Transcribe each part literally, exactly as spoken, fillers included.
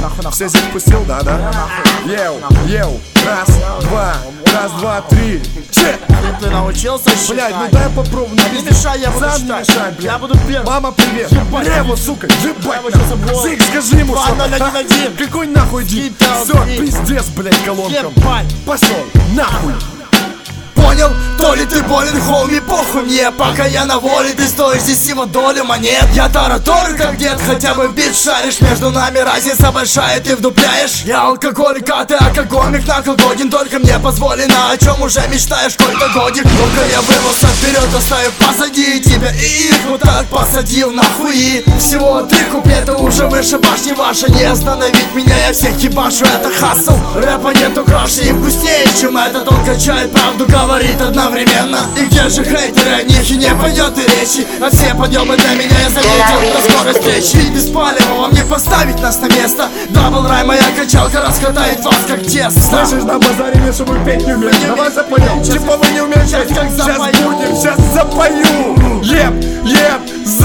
Все здесь пустил, да, да? Ел, ел, раз, два, раз, два, три, че? Ты научился считать? Блядь, ну дай попробуй. Не мешай, я буду Сам не считать. мешай, блядь. Я буду первым. Мама, привет. Лево, сука, ебать. Зык, скажи ему, Ладно, один, что один. какой нахуй день? Все, пиздец, блядь, колонкам. Пошел, нахуй. Понял, то ли ты болен, хоуми, похуй мне. Пока я на воле, ты стоишь здесь всего долю монет. Я тараторю как дед, хотя бы бит шаришь. Между нами разница большая, ты вдупляешь. Я алкоголик, а ты алкоголик, наркогодин. Только мне позволено, о чем уже мечтаешь, сколько годик. Только я вырвался вперед, оставив позади тебя и их вот так посадил нахуй. Всего три куплета уже выше башни ваша. Не остановить меня, я всех ебашу, это хасл. Рэпа нету краше и вкуснее, чем этот. Он качает правду, говорит одновременно. И где же хейтеры, о них и не пойдет и речи. А все подъемы для меня я заметил на скорость встречи. И без палева вам не поставить нас на место. Дабл рай, моя качалка раскатает вас как тесто. Слышишь, на базаре мне, чтобы петь не умеешь. Давай запоем, типа вы не умеете. Сейчас будем, сейчас запою. Еп, еп,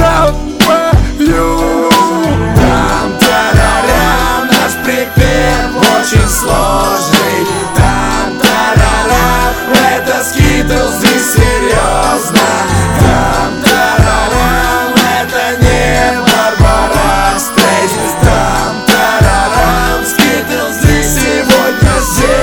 запою. Там-тарарам, наш припев очень сложный. Там-тарарам, это Скитлс, здесь серьезно. Там-тарарам, это не Барбара Стрейзенд. Там-тарарам, Скитлс, здесь сегодня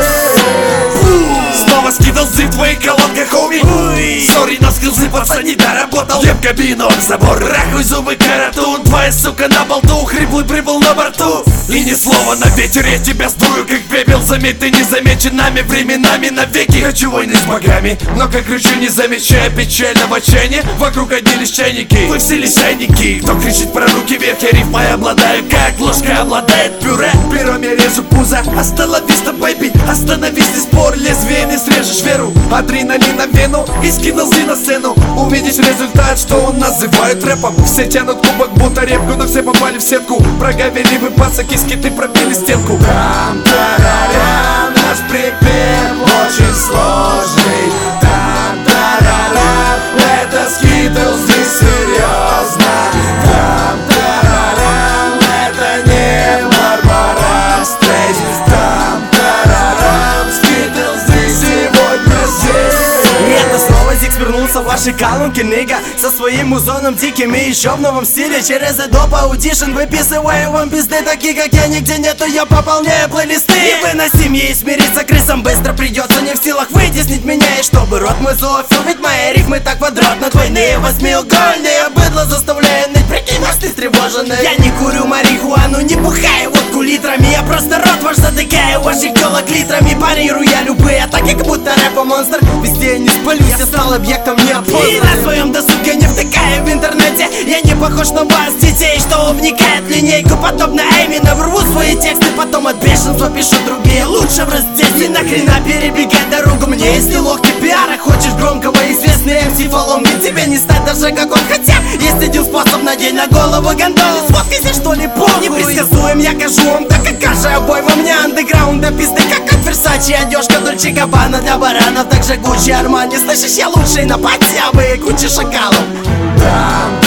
здесь. Снова Скитлс в твоей колонке, хоуми. Сори, на скилзы, пацан, не доработал. Ем кабину, забор, рахуй зубы, каратун. Твоя сука на болту, хриплый прибыл на борту. И ни слова на ветер, я тебя сдую, как пепел. Заметь, ты не замечен нами временами навеки. Хочу войны с богами, но как кричу, не замечая печального отчаяния. Вокруг одни лишь чайники, вы все лишайники. Кто кричит про руки вверх, я рифмой обладаю, как ложка обладает пюре. Пером я режу пузо, остановись-то, бэйби. Остановись, не спор, лезвие не срежешь веру. Адреналин на вену и скинулся на сцену. Увидишь результат, что он называют рэпом. Все тянут кубок, будто репку, но все попали в сетку. Проговели вы пацаки, скиты пробили стенку. Там-тарарам, наш припев очень сложный. Там-тарарам, это Скитлс, здесь серьезно. Там-тарарам, это не Барбара Стрейзенд. Там-тарарам, Скитлс, здесь сегодня здесь. Это снова Зикс вернулся в ваши колонки, нига. Со своим музоном диким и еще в новом стиле. Через Adobe Audition выписываю вам пизды. Такие как я нигде нету, я пополняю плейлисты. Невыносим ей смириться, крысам быстро придется. Не в силах вытеснить меня, и чтобы рот мой зоофил. Ведь мои рифмы так квадратно двойные, восьмиугольные. Быдло заставляю ныть, прикинь, может ты встревоженный. Я не курю марихуану, не бухаю водку литрами. Я просто рот ваш затыкаю, ваших телок литрами. Парирую я любые атаки, как будто рэпа монстр. Везде я не спалюсь, я стал объектом неопознанным. И на своем досуге не втыкаю в интернете. Я не похож на вас, детей, что вникает в линейку. Подобно Эминем рву свои тексты, потом от бешенства пишу другие. Лучше в разделье, не нахрена перебегать дорогу мне. Если легкий пиара, хочешь громкого, известный эм си фолом. И тебе не стать даже как он. Хотя есть один способ, надень на голову гондолы. Сфоткайся, что ли, похуй. Непредсказуем, я кажу вам, так как каждый обой во мне андеграунд до пизды. Как от Версачи, одежка Дольче Габбана для баранов. Также Гуччи, Армани, слышишь, я лучший на подъявы и куча шакалов. Там